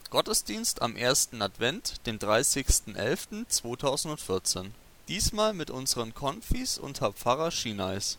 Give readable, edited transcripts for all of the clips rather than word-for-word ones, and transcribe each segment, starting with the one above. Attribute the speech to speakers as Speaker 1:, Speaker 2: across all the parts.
Speaker 1: Gottesdienst am 1. Advent, den 30.11.2014. Diesmal mit unseren Konfis und Herr Pfarrer Schienais.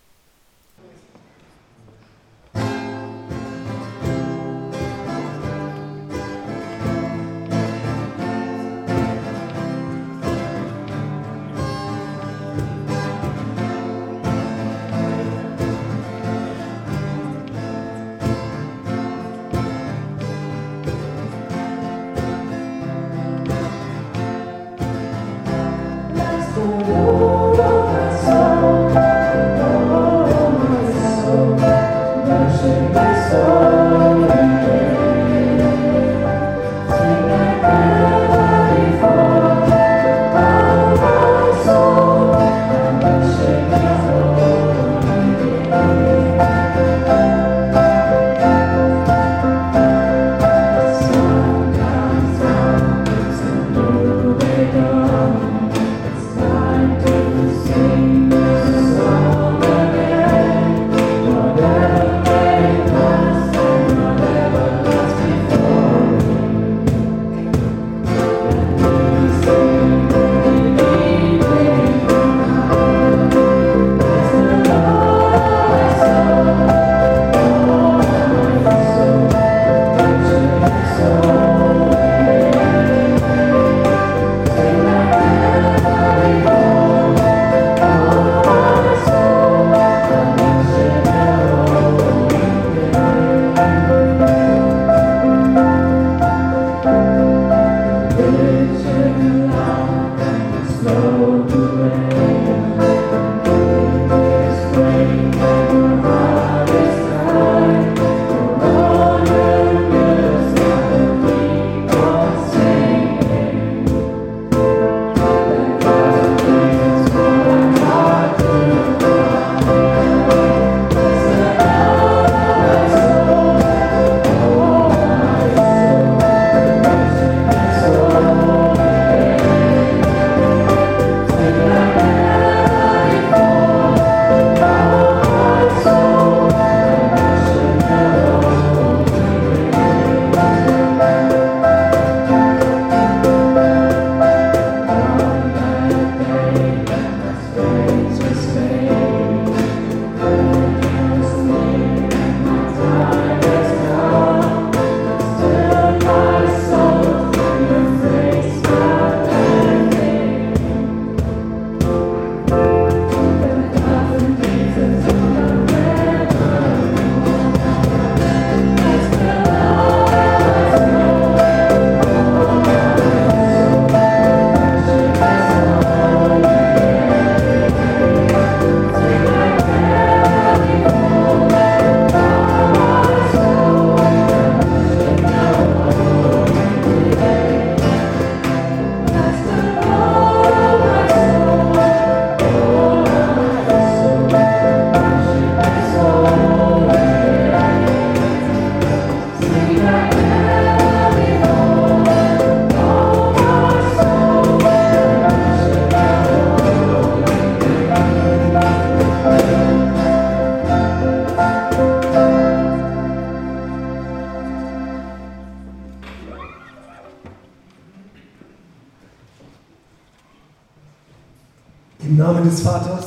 Speaker 2: Im Namen des Vaters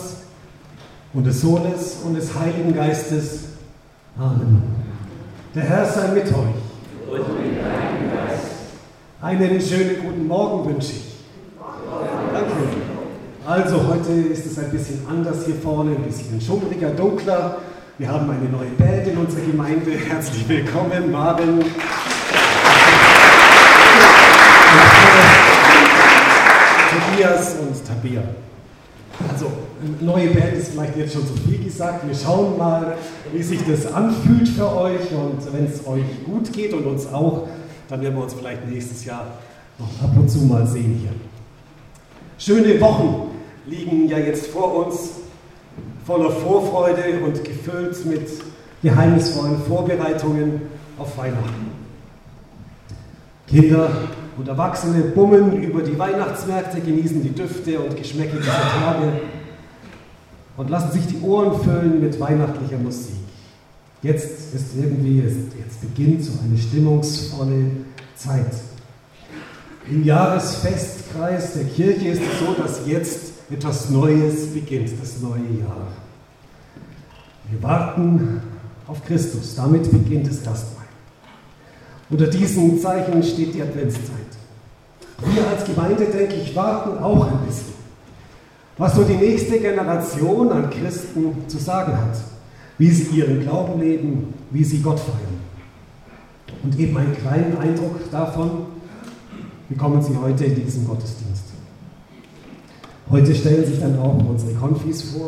Speaker 2: und des Sohnes und des Heiligen Geistes. Amen. Der Herr sei mit euch.
Speaker 3: Und mit deinem Geist.
Speaker 2: Einen schönen guten Morgen wünsche ich. Danke. Also heute ist es ein bisschen anders hier vorne, ein bisschen schummriger, dunkler. Wir haben eine neue Band in unserer Gemeinde. Herzlich willkommen, Marvin. Tobias und Tabea. Also, neue Band ist vielleicht jetzt schon zu viel gesagt. Wir schauen mal, wie sich das anfühlt für euch. Und wenn es euch gut geht und uns auch, dann werden wir uns vielleicht nächstes Jahr noch ab und zu mal sehen hier. Schöne Wochen liegen ja jetzt vor uns, voller Vorfreude und gefüllt mit geheimnisvollen Vorbereitungen auf Weihnachten. Kinder und Erwachsene bummeln über die Weihnachtsmärkte, genießen die Düfte und Geschmäcke dieser Tage und lassen sich die Ohren füllen mit weihnachtlicher Musik. Jetzt beginnt so eine stimmungsvolle Zeit. Im Jahresfestkreis der Kirche ist es so, dass jetzt etwas Neues beginnt, das neue Jahr. Wir warten auf Christus, damit beginnt es erstmal. Unter diesen Zeichen steht die Adventszeit. Wir als Gemeinde, denke ich, warten auch ein bisschen, was so die nächste Generation an Christen zu sagen hat, wie sie ihren Glauben leben, wie sie Gott feiern. Und eben einen kleinen Eindruck davon bekommen Sie heute in diesem Gottesdienst. Heute stellen sich dann auch unsere Konfis vor.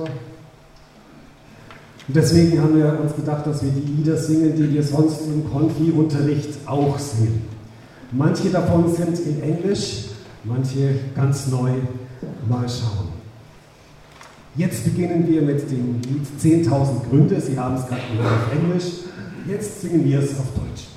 Speaker 2: Und deswegen haben wir uns gedacht, dass wir die Lieder singen, die wir sonst im Konfi-Unterricht auch singen. Manche davon sind in Englisch, manche ganz neu. Mal schauen. Jetzt beginnen wir mit dem Lied 10.000 Gründe. Sie haben es gerade gehört auf Englisch. Jetzt singen wir es auf Deutsch.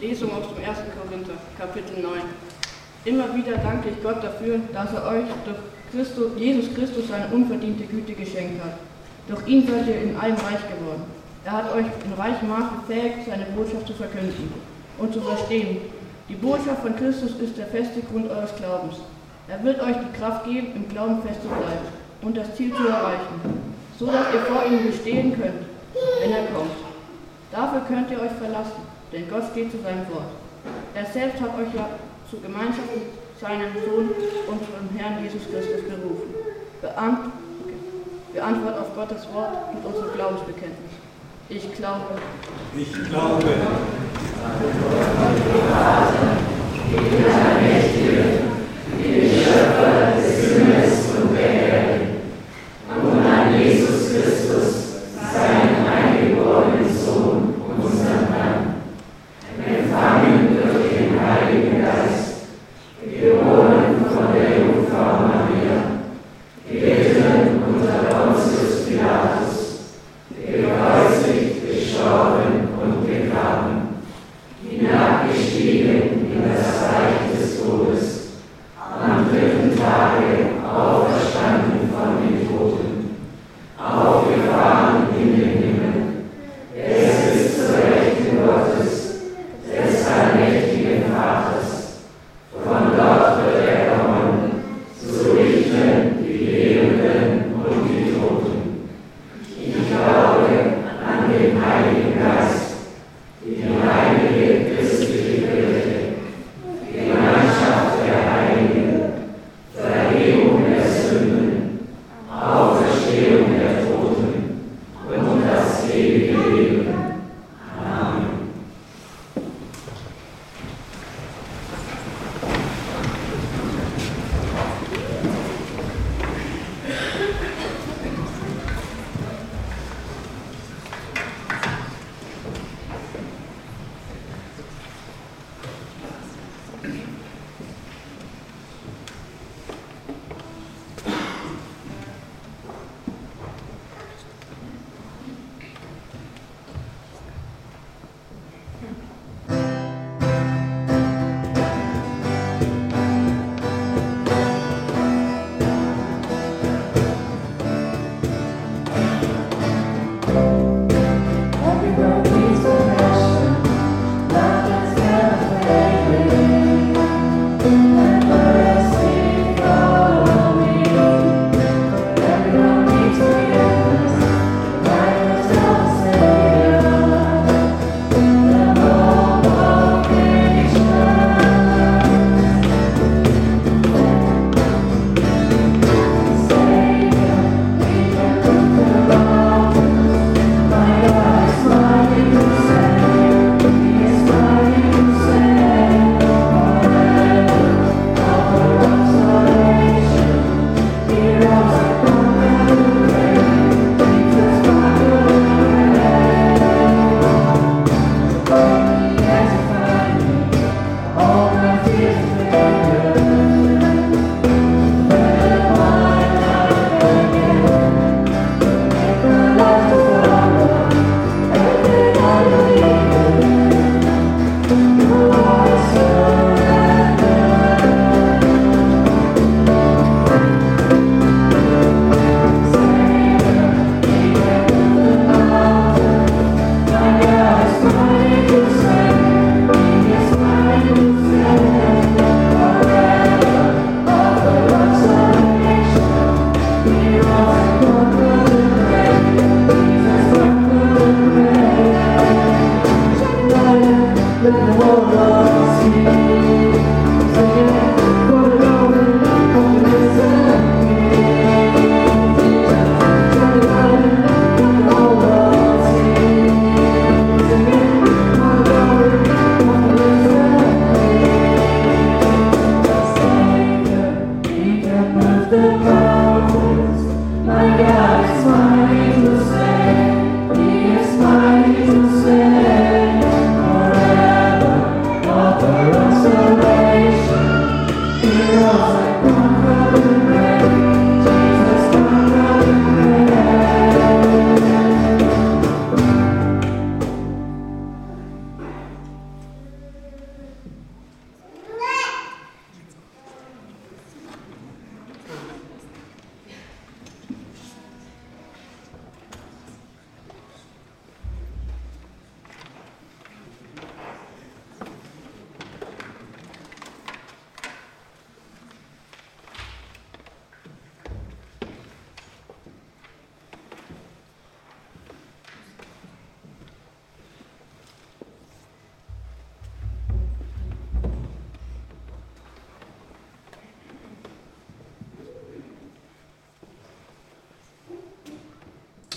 Speaker 4: Lesung aus dem 1. Korinther, Kapitel 9. Immer wieder danke ich Gott dafür, dass er euch durch Jesus Christus seine unverdiente Güte geschenkt hat. Durch ihn seid ihr in allem reich geworden. Er hat euch in reichem Maß befähigt, seine Botschaft zu verkünden und zu verstehen. Die Botschaft von Christus ist der feste Grund eures Glaubens. Er wird euch die Kraft geben, im Glauben fest zu bleiben und das Ziel zu erreichen, so dass ihr vor ihm bestehen könnt, wenn er kommt. Dafür könnt ihr euch verlassen, denn Gott steht zu seinem Wort. Er selbst hat euch ja zur Gemeinschaft mit seinem Sohn, unserem Herrn Jesus Christus, berufen. Beantwortet auf Gottes Wort mit unserem Glaubensbekenntnis. Ich glaube.
Speaker 5: Ich glaube. Den Schöpfer des Himmels und der Erde und an Jesus Christus, seinen eingeborenen Sohn, unseren Herrn, empfangen durch den Heiligen Geist, geboren von der Jungfrau Maria, gelitten unter Pontius Pilatus, gekreuzigt, gestorben und begraben, hinabgestiegen in das Reich des Todes, am dritten Tage auferstanden von den Toten, aufgefahren in den Himmel. Er sitzt zur Rechten Gottes, des allmächtigen Vaters. Von dort wird er kommen, zu richten die Lebenden und die Toten. Ich glaube an den Heiligen Geist, die heilige christliche Kirche, die Gemeinschaft der Heiligen, Vergebung der Sünden, Auferstehung der Toten und das ewige Leben. Amen.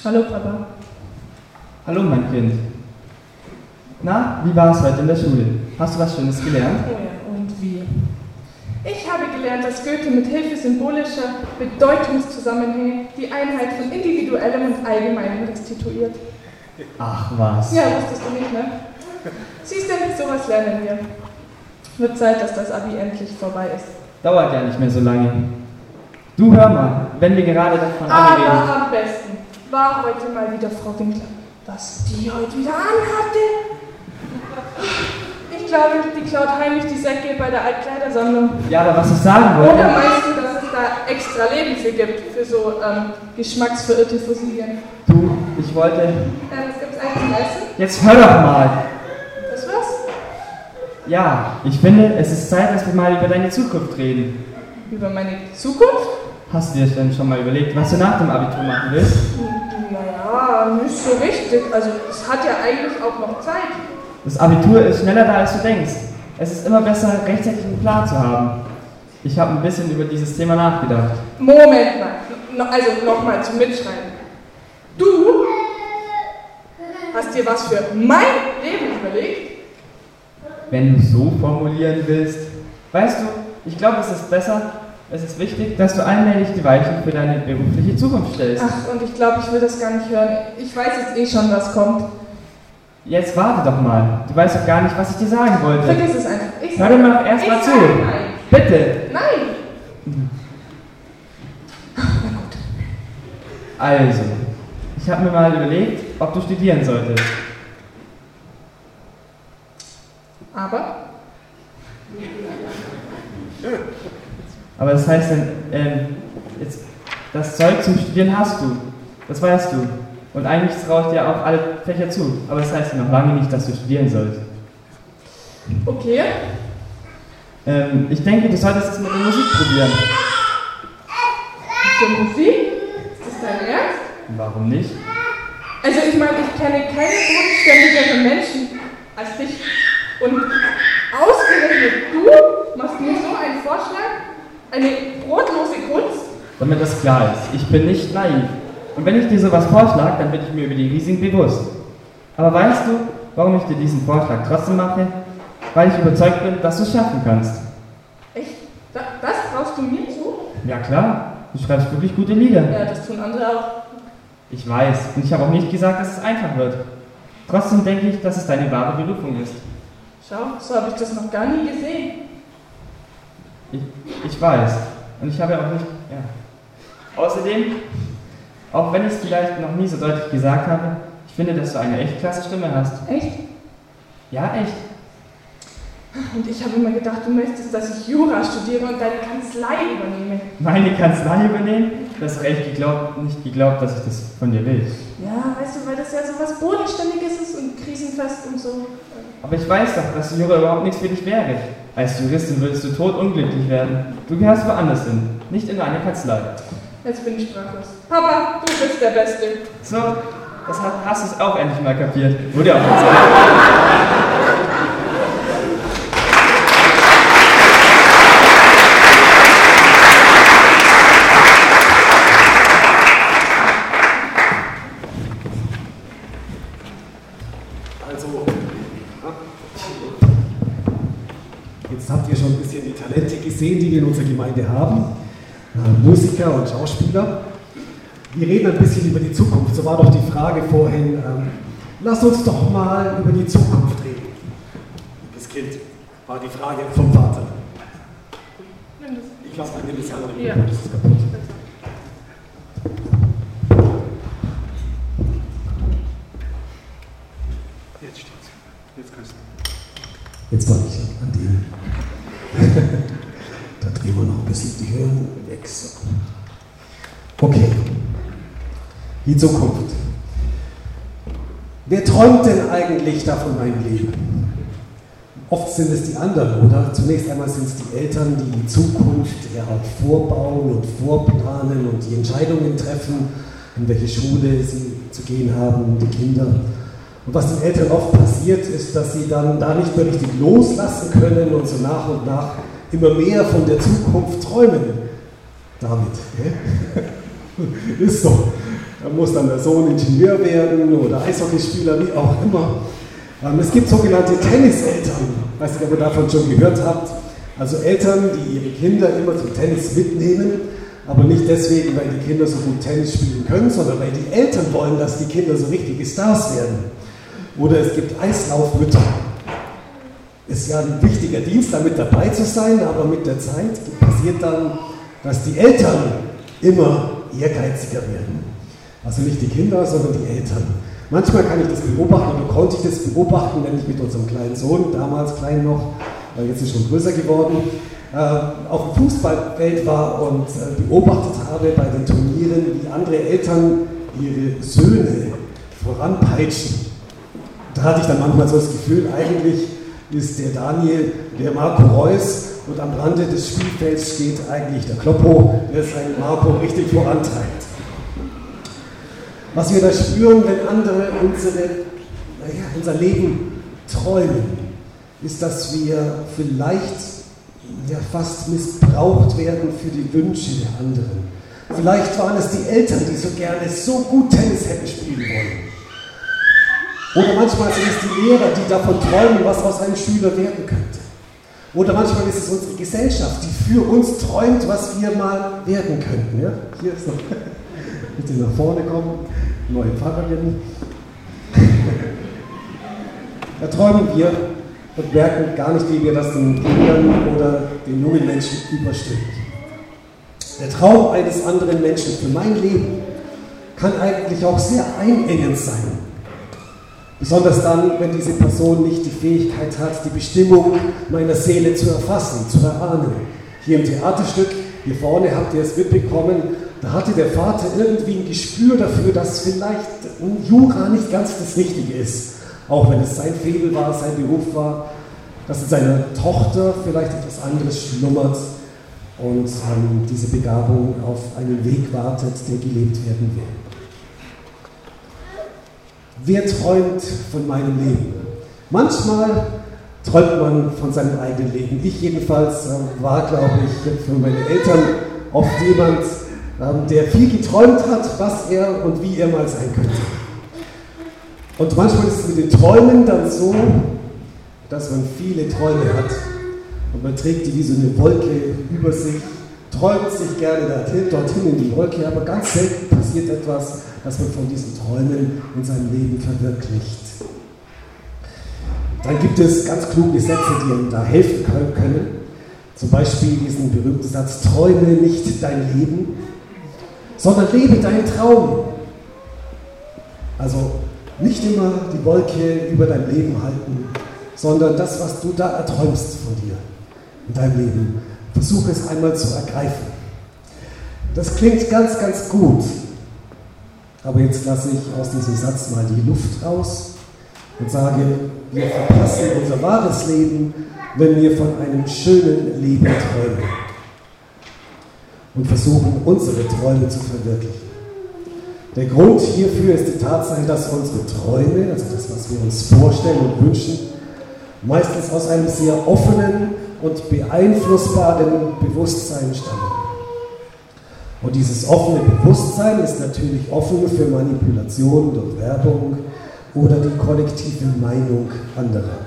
Speaker 6: Hallo Papa.
Speaker 7: Hallo mein Kind. Na, wie war es heute in der Schule? Hast du was Schönes gelernt?
Speaker 6: Oh ja, und wie? Ich habe gelernt, dass Goethe mit Hilfe symbolischer Bedeutungszusammenhänge die Einheit von Individuellem und Allgemeinem restituiert.
Speaker 7: Ach was.
Speaker 6: Ja, wusstest du nicht, ne? Siehst du, sowas lernen wir. Wird Zeit, dass das Abi endlich vorbei ist.
Speaker 7: Dauert ja nicht mehr so lange. Du, hör mal, wenn wir gerade davon
Speaker 6: Aber
Speaker 7: reden.
Speaker 6: am besten war heute mal wieder Frau Winkler. Was die heute wieder anhatte? Ich glaube, die klaut heimlich die Säcke bei der Altkleidersammlung.
Speaker 7: Ja, aber was ich sagen wollte...
Speaker 6: Oder meinst du, dass es da extra Leben für gibt, für so geschmacksverirrte Fossilien?
Speaker 7: Du, ich wollte...
Speaker 6: Was gibt's eigentlich zum Essen?
Speaker 7: Jetzt hör doch mal!
Speaker 6: Das was?
Speaker 7: Ja, ich finde, es ist Zeit, dass wir mal über deine Zukunft reden.
Speaker 6: Über meine Zukunft?
Speaker 7: Hast du dir denn schon mal überlegt, was du nach dem Abitur machen willst?
Speaker 6: Naja, nicht so richtig. Also, es hat ja eigentlich auch noch Zeit.
Speaker 7: Das Abitur ist schneller da, als du denkst. Es ist immer besser, rechtzeitig einen Plan zu haben. Ich habe ein bisschen über dieses Thema nachgedacht.
Speaker 6: Moment mal. Also, nochmal zum Mitschreiben. Du hast dir was für mein Leben überlegt?
Speaker 7: Wenn du so formulieren willst. Weißt du, ich glaube, es ist besser, es ist wichtig, dass du allmählich die Weichen für deine berufliche Zukunft stellst.
Speaker 6: Ach, und ich glaube, ich will das gar nicht hören. Ich weiß jetzt eh schon, was kommt.
Speaker 7: Jetzt warte doch mal. Du weißt doch gar nicht, was ich dir sagen wollte.
Speaker 6: Vergiss es einfach.
Speaker 7: Hör dir mal erst mal zu.
Speaker 6: Nein.
Speaker 7: Bitte.
Speaker 6: Nein. Na gut.
Speaker 7: Also, ich habe mir mal überlegt, ob du studieren solltest. Aber das heißt dann, jetzt, das Zeug zum Studieren hast du. Das weißt du. Und eigentlich traue ich dir auch alle Fächer zu. Aber das heißt ja noch lange nicht, dass du studieren sollst.
Speaker 6: Okay.
Speaker 7: Ich denke, du solltest es mit der Musik probieren.
Speaker 6: Mit der Musik? Ist das dein Ernst?
Speaker 7: Warum nicht?
Speaker 6: Also ich meine, ich kenne keine bodenständigeren Menschen als dich. Und ausgerechnet du machst mir so einen Vorschlag? Eine brotlose Kunst?
Speaker 7: Damit das klar ist, ich bin nicht naiv. Und wenn ich dir sowas vorschlage, dann bin ich mir über die Risiken bewusst. Aber weißt du, warum ich dir diesen Vorschlag trotzdem mache? Weil ich überzeugt bin, dass du es schaffen kannst.
Speaker 6: Echt? Das traust du mir zu?
Speaker 7: Ja klar, du schreibst wirklich gute Lieder.
Speaker 6: Ja, das tun andere auch.
Speaker 7: Ich weiß, und ich habe auch nicht gesagt, dass es einfach wird. Trotzdem denke ich, dass es deine wahre Berufung ist.
Speaker 6: Schau, so habe ich das noch gar nie gesehen.
Speaker 7: Ich weiß. Und ich habe ja auch nicht... Ja. Außerdem, auch wenn ich es vielleicht noch nie so deutlich gesagt habe, ich finde, dass du eine echt klasse Stimme hast.
Speaker 6: Echt?
Speaker 7: Ja, echt.
Speaker 6: Und ich habe immer gedacht, du möchtest, dass ich Jura studiere und deine Kanzlei übernehme.
Speaker 7: Meine Kanzlei übernehmen? Das ist echt nicht geglaubt, dass ich das von dir will.
Speaker 6: Ja, weißt du, weil das ja so was Bodenständiges ist und krisenfest und so.
Speaker 7: Aber ich weiß doch, dass Jura überhaupt nichts für dich wäre. Als Juristin würdest du totunglücklich werden. Du gehörst woanders hin, nicht in eine Kanzlei.
Speaker 6: Jetzt bin ich sprachlos. Papa, du bist der Beste.
Speaker 7: So, das hast du es auch endlich mal kapiert. Wurde auch mal Zeit.
Speaker 2: Jetzt habt ihr schon ein bisschen die Talente gesehen, die wir in unserer Gemeinde haben. Musiker und Schauspieler. Wir reden ein bisschen über die Zukunft. So war doch die Frage vorhin, lass uns doch mal über die Zukunft reden. Das Kind war die Frage vom Vater. Ich glaube, man nimmt das andere.
Speaker 6: Ja.
Speaker 2: Das ist kaputt.
Speaker 8: Jetzt steht's. Jetzt kannst du.
Speaker 2: Jetzt war ich an dem. Da drehen wir noch ein bisschen die Hören weg. So. Okay. Die Zukunft. Wer träumt denn eigentlich davon mein Leben? Oft sind es die anderen, oder? Zunächst einmal sind es die Eltern, die die Zukunft ja auch vorbauen und vorplanen und die Entscheidungen treffen, in welche Schule sie zu gehen haben, die Kinder. Und was den Eltern oft passiert, ist, dass sie dann da nicht mehr richtig loslassen können und so nach und nach immer mehr von der Zukunft träumen. David, gell? Ist so. Da muss dann der Sohn Ingenieur werden oder Eishockeyspieler, wie auch immer. Es gibt sogenannte Tenniseltern. Ich weiß nicht, ob ihr davon schon gehört habt. Also Eltern, die ihre Kinder immer zum Tennis mitnehmen, aber nicht deswegen, weil die Kinder so gut Tennis spielen können, sondern weil die Eltern wollen, dass die Kinder so richtige Stars werden. Oder es gibt Eislaufmütter. Ist ja ein wichtiger Dienst, damit dabei zu sein, aber mit der Zeit passiert dann, dass die Eltern immer ehrgeiziger werden. Also nicht die Kinder, sondern die Eltern. Manchmal kann ich das beobachten, oder konnte ich das beobachten, wenn ich mit unserem kleinen Sohn, damals klein noch, jetzt ist schon größer geworden, auf dem Fußballfeld war und beobachtet habe bei den Turnieren, wie andere Eltern ihre Söhne voranpeitschen. Da hatte ich dann manchmal so das Gefühl, eigentlich ist der Daniel der Marco Reus und am Rande des Spielfelds steht eigentlich der Kloppo, der seinen Marco richtig vorantreibt. Was wir da spüren, wenn andere unser Leben träumen, ist, dass wir vielleicht fast missbraucht werden für die Wünsche der anderen. Vielleicht waren es die Eltern, die so gerne so gut Tennis hätten spielen wollen. Oder manchmal sind es die Lehrer, die davon träumen, was aus einem Schüler werden könnte. Oder manchmal ist es unsere Gesellschaft, die für uns träumt, was wir mal werden könnten. Ja? Hier ist noch, bitte nach vorne kommen, neue Pfarrerin. Da träumen wir und merken gar nicht, wie wir das den Kindern oder den jungen Menschen überstimmen. Der Traum eines anderen Menschen für mein Leben kann eigentlich auch sehr einengend sein. Besonders dann, wenn diese Person nicht die Fähigkeit hat, die Bestimmung meiner Seele zu erfassen, zu erahnen. Hier im Theaterstück, hier vorne habt ihr es mitbekommen, da hatte der Vater irgendwie ein Gespür dafür, dass vielleicht Jura nicht ganz das Richtige ist. Auch wenn es sein Faible war, sein Beruf war, dass in seiner Tochter vielleicht etwas anderes schlummert und diese Begabung auf einen Weg wartet, der gelebt werden will. Wer träumt von meinem Leben? Manchmal träumt man von seinem eigenen Leben. Ich jedenfalls war, glaube ich, für meine Eltern oft jemand, der viel geträumt hat, was er und wie er mal sein könnte. Und manchmal ist es mit den Träumen dann so, dass man viele Träume hat und man trägt die wie so eine Wolke über sich, träumt sich gerne dorthin in die Wolke, aber ganz selten passiert etwas, dass man von diesen Träumen in seinem Leben verwirklicht. Dann gibt es ganz kluge Sätze, die einem da helfen können. Zum Beispiel diesen berühmten Satz, träume nicht dein Leben, sondern lebe deinen Traum. Also nicht immer die Wolke über dein Leben halten, sondern das, was du da erträumst von dir in deinem Leben. Versuche es einmal zu ergreifen. Das klingt ganz, ganz gut. Aber jetzt lasse ich aus diesem Satz mal die Luft raus und sage, wir verpassen unser wahres Leben, wenn wir von einem schönen Leben träumen und versuchen, unsere Träume zu verwirklichen. Der Grund hierfür ist die Tatsache, dass unsere Träume, also das, was wir uns vorstellen und wünschen, meistens aus einem sehr offenen und beeinflussbaren Bewusstsein stammen. Und dieses offene Bewusstsein ist natürlich offen für Manipulation durch Werbung oder die kollektive Meinung anderer.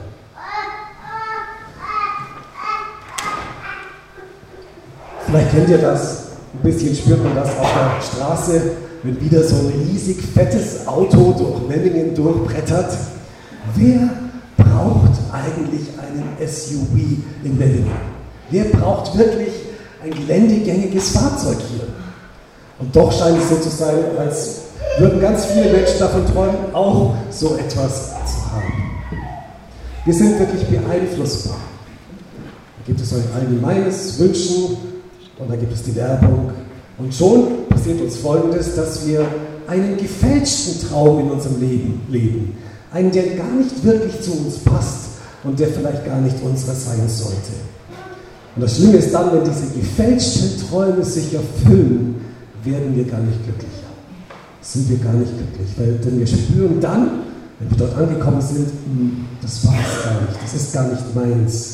Speaker 2: Vielleicht kennt ihr das, ein bisschen spürt man das auf der Straße, wenn wieder so ein riesig fettes Auto durch Memmingen durchbrettert. Wer braucht eigentlich einen SUV in Memmingen? Wer braucht wirklich ein geländegängiges Fahrzeug hier? Und doch scheint es so zu sein, als würden ganz viele Menschen davon träumen, auch so etwas zu haben. Wir sind wirklich beeinflussbar. Da gibt es ein allgemeines Wünschen und da gibt es die Werbung. Und schon passiert uns Folgendes, dass wir einen gefälschten Traum in unserem Leben leben. Einen, der gar nicht wirklich zu uns passt und der vielleicht gar nicht unserer sein sollte. Und das Schlimme ist dann, wenn diese gefälschten Träume sich erfüllen, werden wir gar nicht glücklich. Sind wir gar nicht glücklich, denn wir spüren dann, wenn wir dort angekommen sind, das war es gar nicht, das ist gar nicht meins.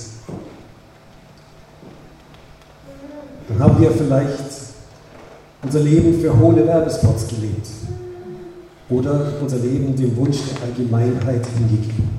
Speaker 2: Dann haben wir vielleicht unser Leben für hohle Werbespots gelebt. oder unser Leben dem Wunsch der Allgemeinheit hingegeben.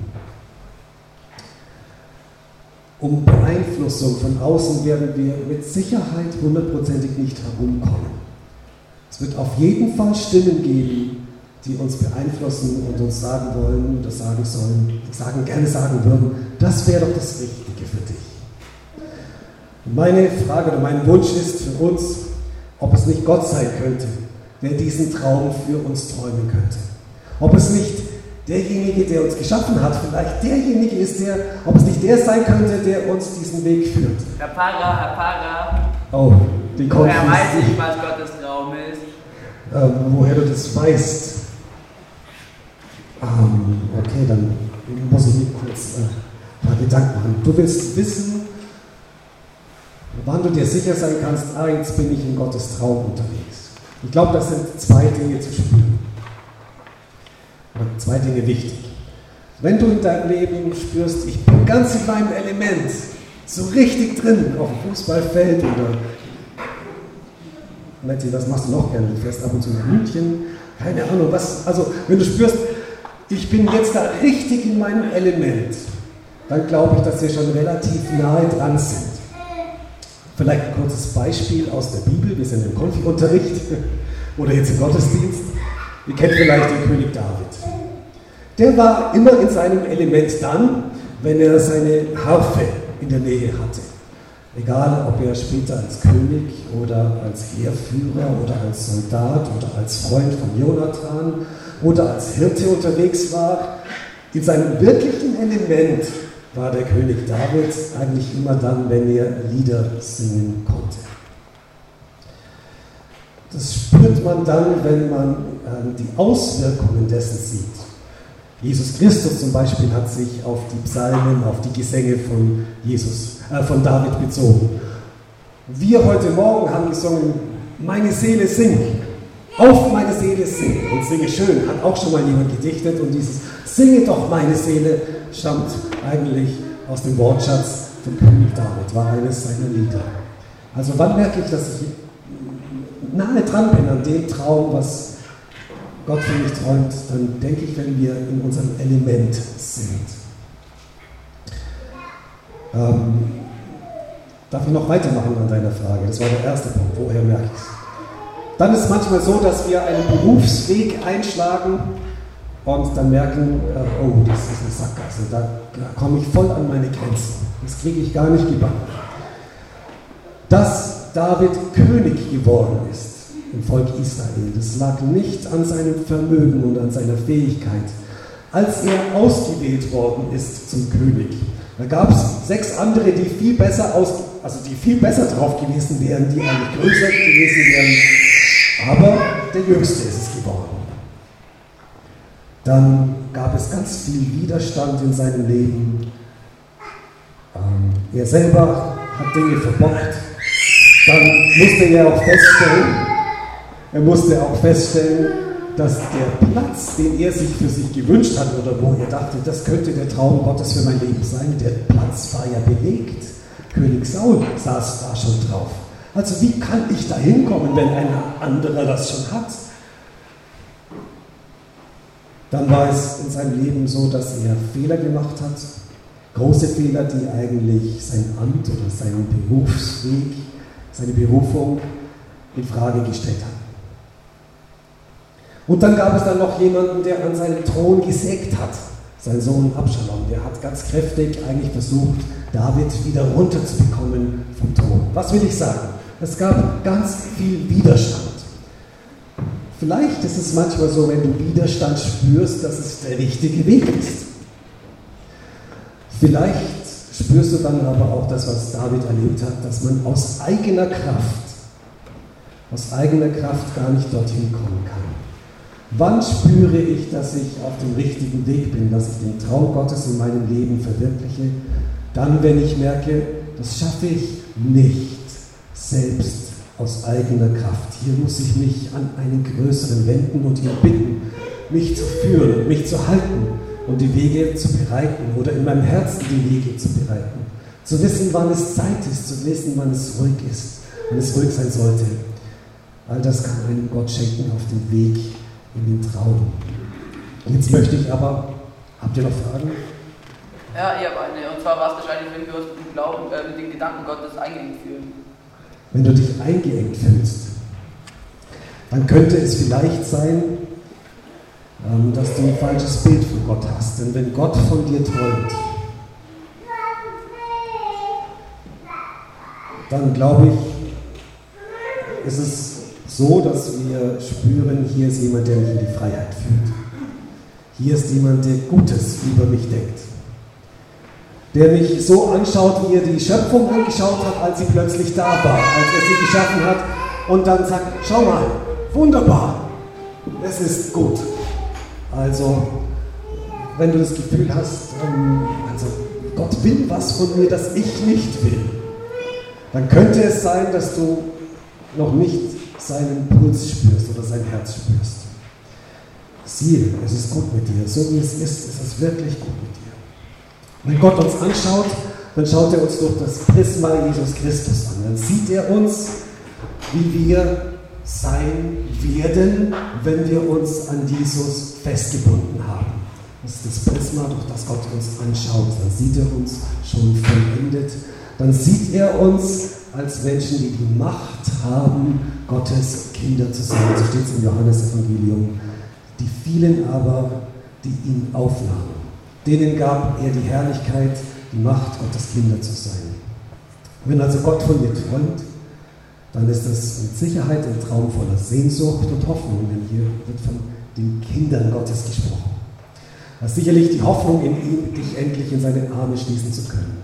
Speaker 2: Um Beeinflussung von außen werden wir mit Sicherheit hundertprozentig nicht herumkommen. Es wird auf jeden Fall Stimmen geben, die uns beeinflussen und uns sagen wollen oder sagen sollen, gerne sagen würden, das wäre doch das Richtige für dich. Und meine Frage oder mein Wunsch ist für uns, ob es nicht Gott sein könnte, der diesen Traum für uns träumen könnte. Ob es nicht derjenige, der uns geschaffen hat, vielleicht derjenige ist, ob es nicht der sein könnte, der uns diesen Weg führt.
Speaker 9: Herr Pfarrer.
Speaker 2: Oh, die
Speaker 9: Woher weiß ich, was Gottes Traum ist?
Speaker 2: Woher du das weißt? Okay, dann muss ich mir kurz ein paar Gedanken machen. Du willst wissen, wann du dir sicher sein kannst, jetzt bin ich in Gottes Traum unterwegs. Ich glaube, das sind zwei Dinge zu spüren. Oder zwei Dinge wichtig. Wenn du in deinem Leben spürst, ich bin ganz in meinem Element, so richtig drin auf dem Fußballfeld oder Matti, was machst du noch gerne? Du fährst ab und zu nach München, keine Ahnung, was. Also, wenn du spürst, ich bin jetzt da richtig in meinem Element, dann glaube ich, dass wir schon relativ nahe dran sind. Vielleicht ein kurzes Beispiel aus der Bibel, wir sind im Konfi-Unterricht oder jetzt im Gottesdienst. Ihr kennt vielleicht den König David. Der war immer in seinem Element dann, wenn er seine Harfe in der Nähe hatte. Egal, ob er später als König oder als Heerführer oder als Soldat oder als Freund von Jonathan oder als Hirte unterwegs war, in seinem wirklichen Element war der König David eigentlich immer dann, wenn er Lieder singen konnte. Das spürt man dann, wenn man die Auswirkungen dessen sieht. Jesus Christus zum Beispiel hat sich auf die Psalmen, auf die Gesänge von David bezogen. Wir heute Morgen haben gesungen, meine Seele singt, auf meine Seele singt und singe schön, hat auch schon mal jemand gedichtet und dieses Singe doch meine Seele stammt eigentlich aus dem Wortschatz von König David, war eines seiner Lieder. Also wann merke ich, dass ich nahe dran bin an dem Traum, was Gott für mich träumt, dann denke ich, wenn wir in unserem Element sind. Darf ich noch weitermachen an deiner Frage? Das war der erste Punkt. Woher merke ich es? Dann ist es manchmal so, dass wir einen Berufsweg einschlagen und dann merken, oh, das ist eine Sackgasse, da komme ich voll an meine Grenzen. Das kriege ich gar nicht gebacken. Dass David König geworden ist im Volk Israel, das lag nicht an seinem Vermögen und an seiner Fähigkeit. Als er ausgewählt worden ist zum König, da gab es 6 andere, die viel besser drauf gewesen wären, die eigentlich größer gewesen wären. Aber der Jüngste ist es geworden. Dann gab es ganz viel Widerstand in seinem Leben. Er selber hat Dinge verbockt. Dann musste er auch feststellen, dass der Platz, den er sich für sich gewünscht hat oder wo er dachte, das könnte der Traum Gottes für mein Leben sein, der Platz war ja belegt. König Saul saß da schon drauf. Also wie kann ich da hinkommen, wenn ein anderer das schon hat? Dann war es in seinem Leben so, dass er Fehler gemacht hat, große Fehler, die eigentlich sein Amt oder seinen Berufsweg, seine Berufung in Frage gestellt haben. Und dann gab es dann noch jemanden, der an seinem Thron gesägt hat, sein Sohn Absalom. Der hat ganz kräftig eigentlich versucht, David wieder runterzubekommen vom Thron. Was will ich sagen? Es gab ganz viel Widerstand. Vielleicht ist es manchmal so, wenn du Widerstand spürst, dass es der richtige Weg ist. Vielleicht spürst du dann aber auch das, was David erlebt hat, dass man aus eigener Kraft gar nicht dorthin kommen kann. Wann spüre ich, dass ich auf dem richtigen Weg bin, dass ich den Traum Gottes in meinem Leben verwirkliche? Dann, wenn ich merke, das schaffe ich nicht selbst aus eigener Kraft. Hier muss ich mich an einen Größeren wenden und ihn bitten, mich zu führen und mich zu halten und die Wege zu bereiten oder in meinem Herzen die Wege zu bereiten. Zu wissen, wann es Zeit ist, zu wissen, wann es ruhig ist, wann es ruhig sein sollte. All das kann einem Gott schenken auf dem Weg in den Traum. Jetzt möchte ich aber, habt ihr noch Fragen?
Speaker 9: Ja, ich habe eine. Und zwar war es wahrscheinlich, wenn wir uns mit dem Glauben, mit den Gedanken Gottes eingeengt fühlen.
Speaker 2: Wenn du dich eingeengt fühlst, dann könnte es vielleicht sein, dass du ein falsches Bild von Gott hast. Denn wenn Gott von dir träumt, dann glaube ich, ist es so, dass wir spüren, hier ist jemand, der mich in die Freiheit führt. Hier ist jemand, der Gutes über mich denkt. Der mich so anschaut, wie er die Schöpfung angeschaut hat, als sie plötzlich da war, als er sie geschaffen hat und dann sagt, schau mal, wunderbar, es ist gut. Also, wenn du das Gefühl hast, also Gott will was von mir, das ich nicht will, dann könnte es sein, dass du noch nicht seinen Puls spürst oder sein Herz spürst. Siehe, es ist gut mit dir, so wie es ist es wirklich gut mit dir. Wenn Gott uns anschaut, dann schaut er uns durch das Prisma Jesus Christus an. Dann sieht er uns, wie wir sein werden, wenn wir uns an Jesus festgebunden haben. Das ist das Prisma, durch das Gott uns anschaut. Dann sieht er uns schon vollendet. Dann sieht er uns als Menschen, die die Macht haben, Gottes Kinder zu sein. So steht es im Johannesevangelium. Die vielen aber, die ihn aufnahmen, denen gab er die Herrlichkeit, die Macht, Gottes Kinder zu sein. Wenn also Gott von dir träumt, dann ist das mit Sicherheit ein Traum voller Sehnsucht und Hoffnung, denn hier wird von den Kindern Gottes gesprochen. Das ist sicherlich die Hoffnung in ihm, dich endlich in seine Arme schließen zu können.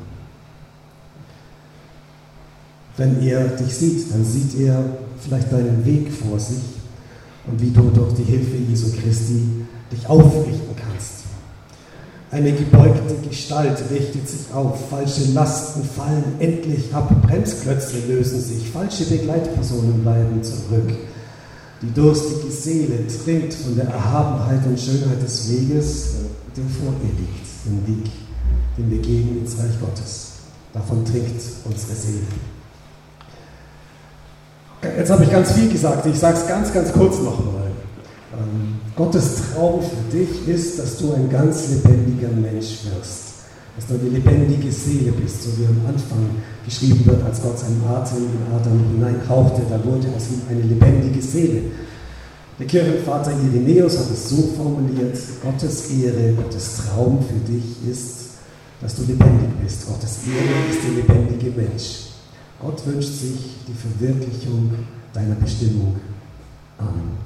Speaker 2: Wenn er dich sieht, dann sieht er vielleicht deinen Weg vor sich und wie du durch die Hilfe Jesu Christi dich aufrichten kannst. Eine gebeugte Gestalt richtet sich auf, falsche Lasten fallen endlich ab, Bremsklötze lösen sich, falsche Begleitpersonen bleiben zurück. Die durstige Seele trinkt von der Erhabenheit und Schönheit des Weges, der vor ihr liegt, den Weg, den wir gehen ins Reich Gottes. Davon trinkt unsere Seele. Jetzt habe ich ganz viel gesagt, ich sage es ganz kurz nochmal. Gottes Traum für dich ist, dass du ein ganz lebendiger Mensch wirst, dass du eine lebendige Seele bist, so wie am Anfang geschrieben wird, als Gott seinen Atem in Adam hineinhauchte, da wurde aus ihm eine lebendige Seele. Der Kirchenvater Irenäus hat es so formuliert, Gottes Ehre, Gottes Traum für dich ist, dass du lebendig bist. Gottes Ehre ist der lebendige Mensch. Gott wünscht sich die Verwirklichung deiner Bestimmung. Amen.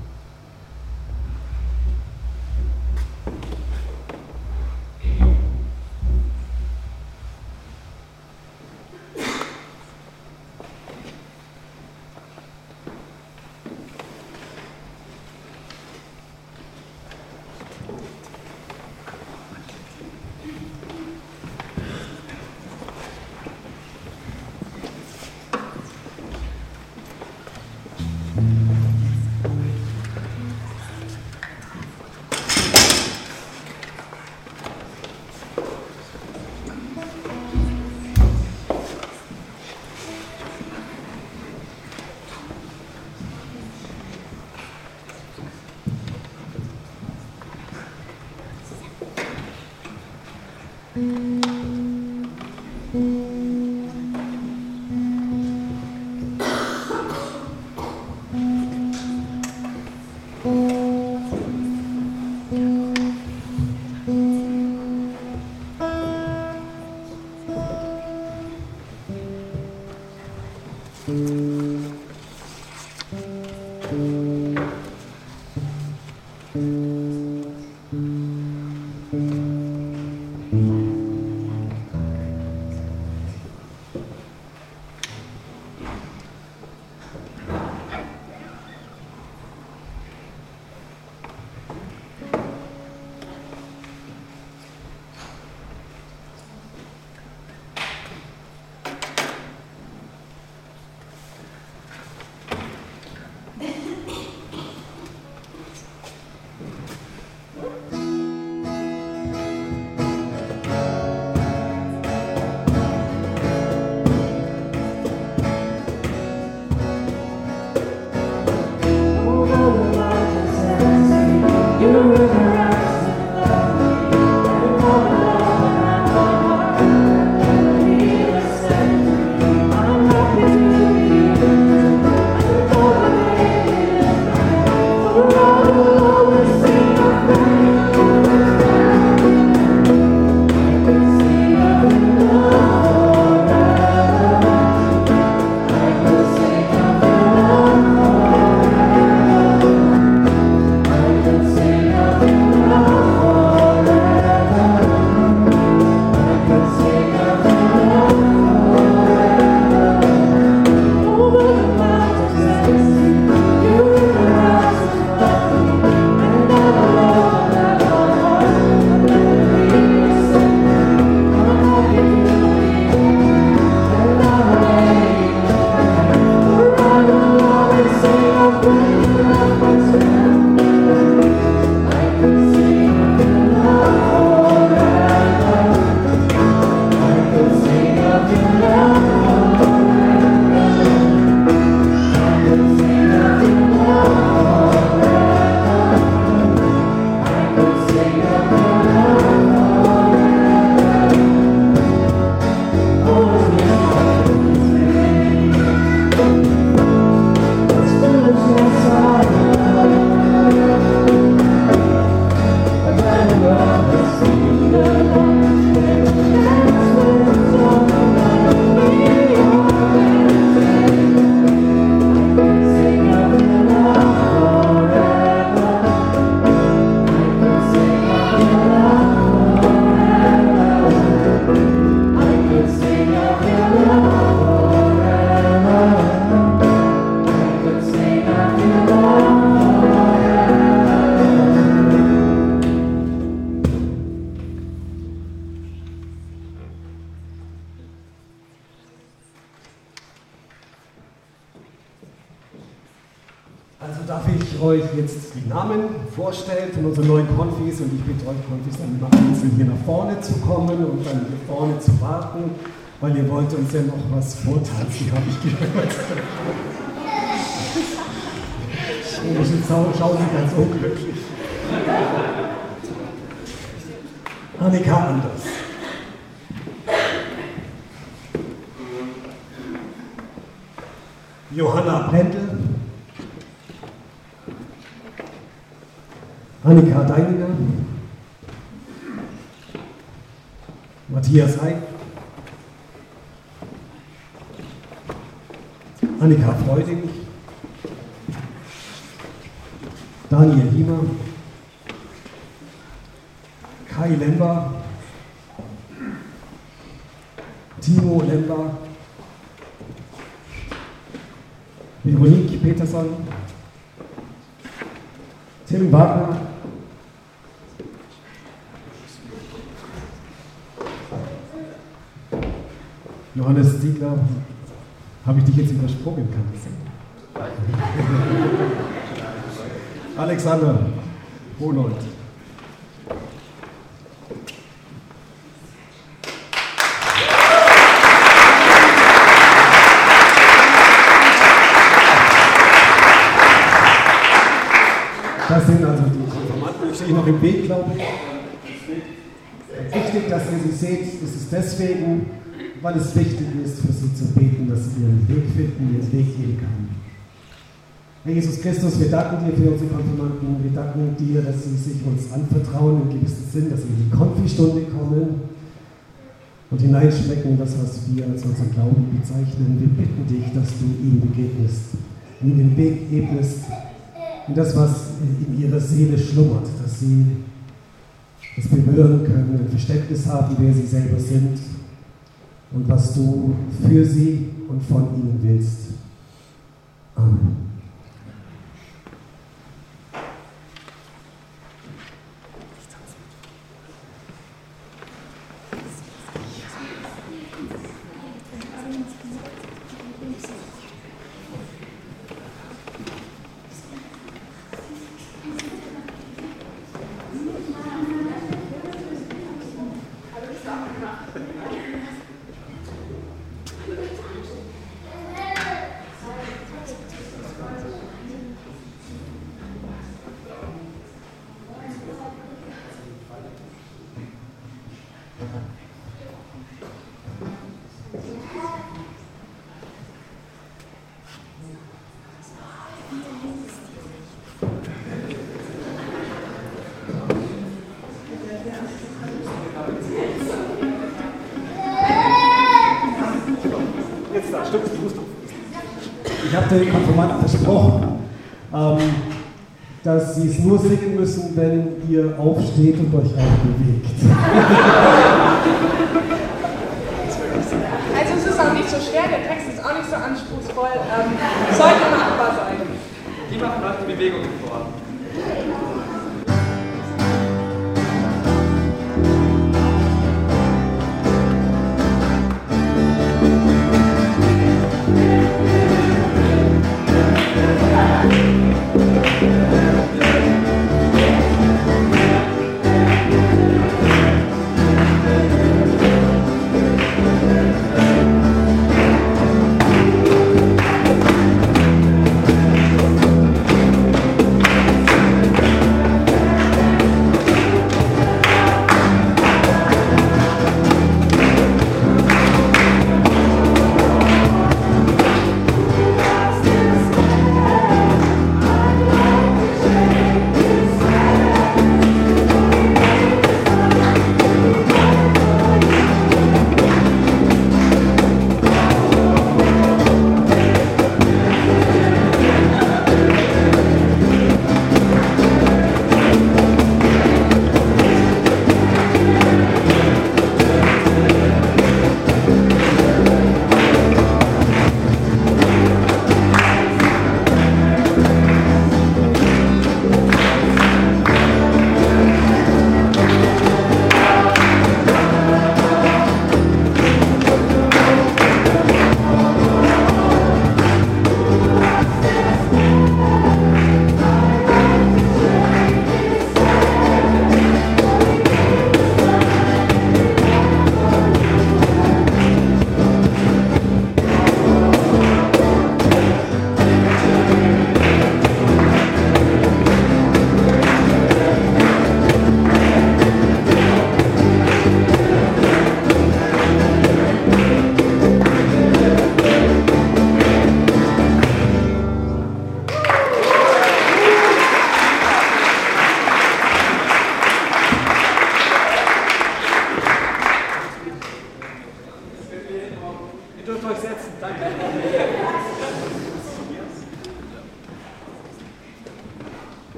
Speaker 2: ich euch jetzt die Namen vorstelle von unseren neuen Konfis und ich bitte euch Konfis dann immer einzeln hier nach vorne zu kommen und dann hier vorne zu warten, weil ihr wollt uns ja noch was vortanzen, habe ich gehört. Jetzt schauen Sie ganz unglücklich. Annika Anders. Johanna Brendel. Annika Deininger. Matthias Eick. Annika Freuding. Daniel Hiemer. Kai Lember. Timo Lember. Veronique Peterson. Tim Wagner. Johannes Ziegler. Habe ich dich jetzt übersprungen, kann ich sagen. Alexander Bonold. Das sind also die Konfirmanden, die stehe ich noch im Weg, glaube ich. Wichtig, dass ihr sie seht, ist es deswegen, weil es wichtig ist, für sie zu beten, dass sie ihren Weg finden, ihren Weg gehen können. Herr Jesus Christus, wir danken dir für unsere Konfirmanden, wir danken dir, dass sie sich uns anvertrauen im gewissen Sinn, dass sie in die Konfistunde kommen und hineinschmecken in das, was wir als unseren Glauben bezeichnen. Wir bitten dich, dass du ihnen begegnest, ihnen den Weg ebnest, in das, was in ihrer Seele schlummert, dass sie es berühren können, ein Verständnis haben, wer sie selber sind und was du für sie und von ihnen willst. Amen. Ich habe den Konfirmanden versprochen, dass sie es nur singen müssen, wenn ihr aufsteht und euch auch bewegt.
Speaker 6: Also es ist auch nicht so schwer, der Text ist auch nicht so anspruchsvoll, sollte machbar sein.
Speaker 7: Die machen noch die Bewegungen vor.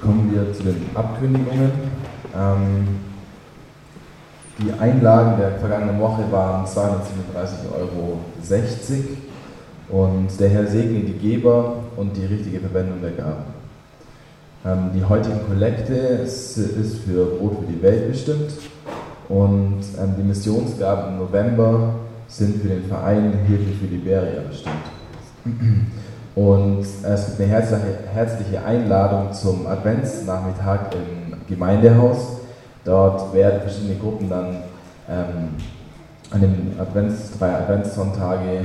Speaker 10: kommen wir zu den Abkündigungen. Die Einlagen der vergangenen Woche waren 237,60 € und der Herr segne die Geber und die richtige Verwendung der Gaben. Die heutige Kollekte ist für Brot für die Welt bestimmt und die Missionsgaben im November sind für den Verein Hilfe für Liberia bestimmt. Und es gibt eine herzliche Einladung zum Adventsnachmittag im Gemeindehaus. Dort werden verschiedene Gruppen dann an den 3 Adventssonntage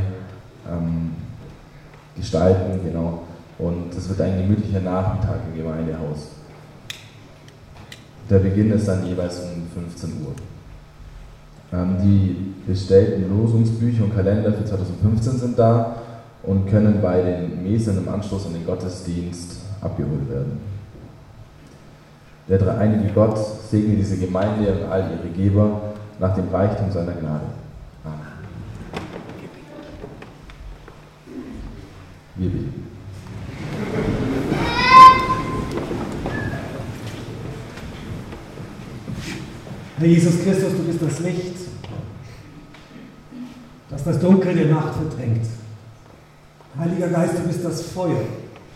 Speaker 10: gestalten, genau. Und es wird ein gemütlicher Nachmittag im Gemeindehaus. Der Beginn ist dann jeweils um 15 Uhr. Die bestellten Losungsbücher und Kalender für 2015 sind da und können bei den Mesen im Anschluss an den Gottesdienst abgeholt werden. Der dreieinige Gott segne diese Gemeinde und all ihre Geber nach dem Reichtum seiner Gnade. Amen. Wir beten.
Speaker 2: Herr Jesus Christus, du bist das Licht, das das Dunkel der Nacht verdrängt. Heiliger Geist, du bist das Feuer,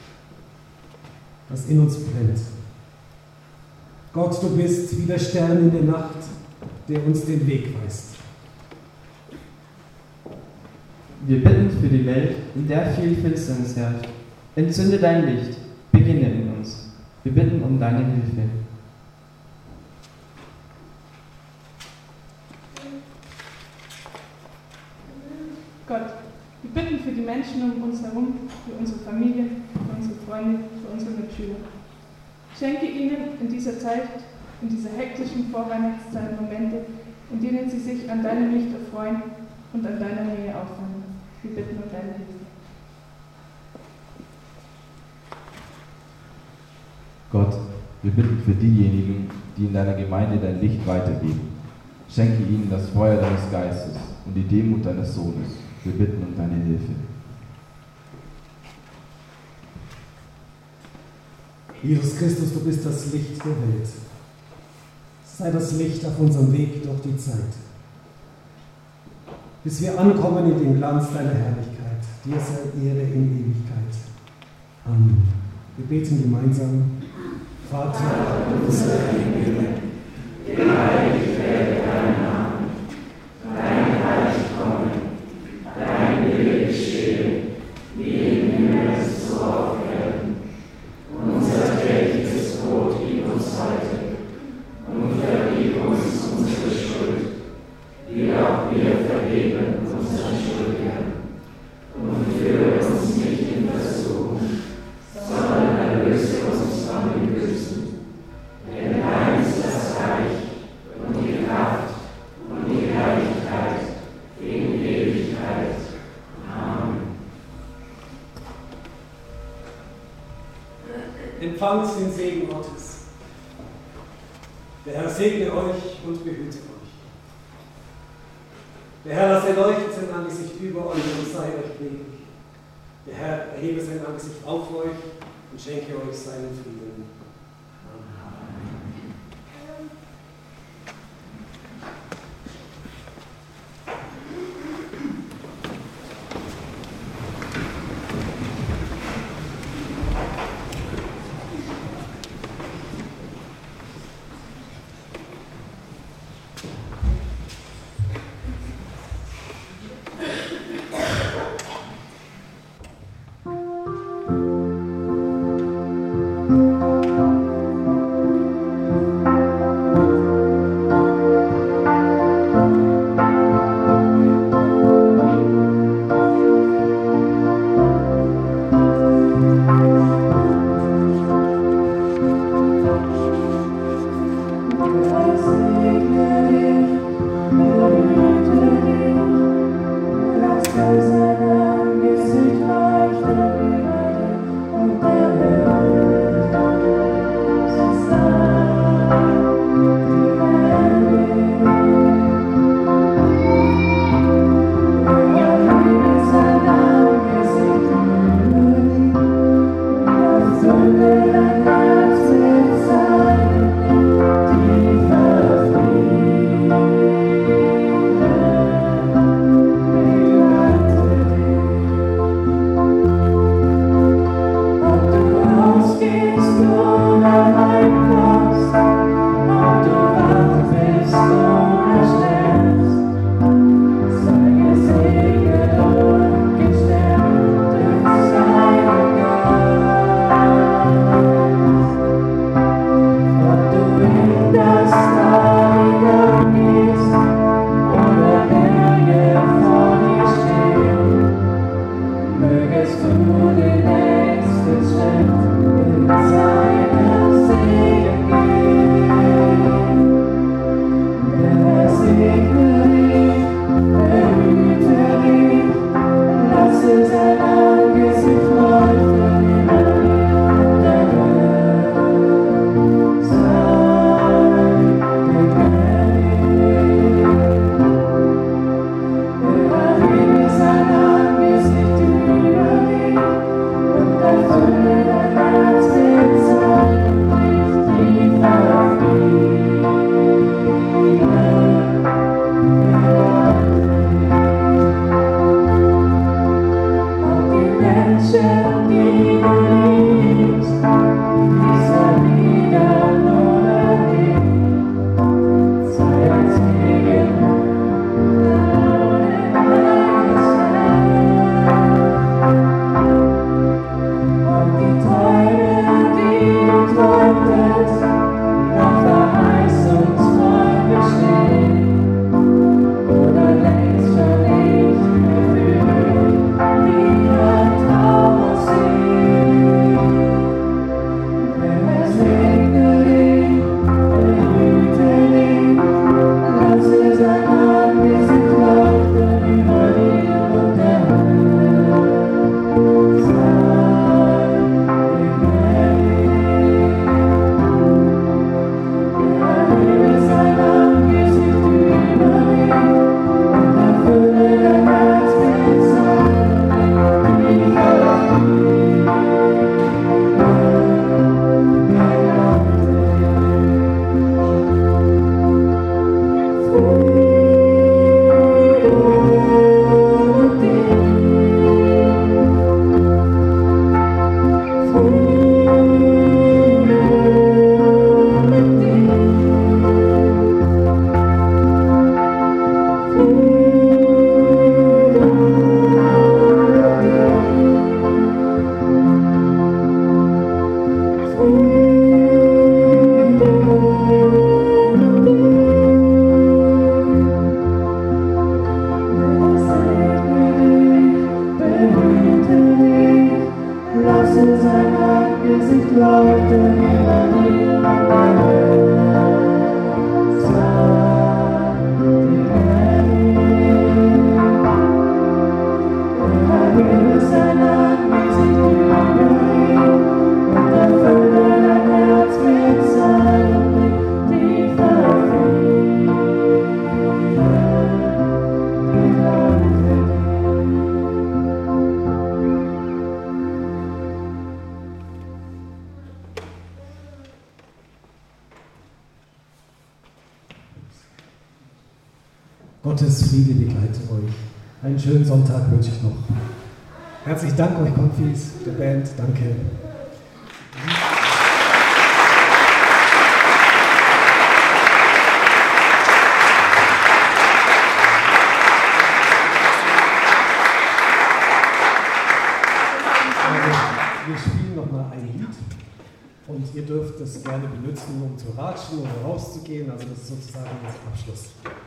Speaker 2: das in uns brennt. Gott, du bist wie der Stern in der Nacht, der uns den Weg weist.
Speaker 7: Wir bitten für die Welt, in der viel Finsternis herrscht. Entzünde dein Licht, beginne in uns. Wir bitten um deine Hilfe.
Speaker 6: Gott, wir bitten für die Menschen um uns herum, für unsere Familie, für unsere Freunde, für unsere Mitschüler. Schenke ihnen in dieser Zeit, in dieser hektischen Vorweihnachtszeit Momente, in denen sie sich an deinem Licht erfreuen und an deiner Nähe auffangen. Wir bitten um deine Hilfe.
Speaker 10: Gott, wir bitten für diejenigen, die in deiner Gemeinde dein Licht weitergeben. Schenke ihnen das Feuer deines Geistes und die Demut deines Sohnes. Wir bitten um deine Hilfe.
Speaker 2: Jesus Christus, du bist das Licht der Welt. Sei das Licht auf unserem Weg durch die Zeit, bis wir ankommen in den Glanz deiner Herrlichkeit. Dir sei Ehre in Ewigkeit. Amen. Wir beten gemeinsam. Vater unser im Himmel,
Speaker 5: geheiligt werde dein Name, dein Reich komme, dein Wille geschehe, wie im Himmel so auf Erden. Unser tägliches Brot gib uns heute und vergib uns unsere Schuld, wie auch wir vergeben unseren Schuldigern. Und führe uns nicht in Versuchung, sondern erlöse uns von dem Bösen. Denn dein ist das Reich und die Kraft und die Herrlichkeit in Ewigkeit. Amen.
Speaker 2: Empfangt den Segen Gottes. Der Herr segne euch und behüte euch. Der Herr lasse leuchten sein Angesicht über euch und sei euch gnädig. Der Herr erhebe sein Angesicht auf euch und schenke euch seinen Frieden.
Speaker 5: Amen.
Speaker 2: Gottes Friede begleite euch. Einen schönen Sonntag wünsche ich noch. Herzlichen Dank euch Konfis, der Band, danke. Wir spielen nochmal ein Lied und ihr dürft es gerne benutzen, um zu ratschen oder rauszugehen. Also das ist sozusagen das Abschluss.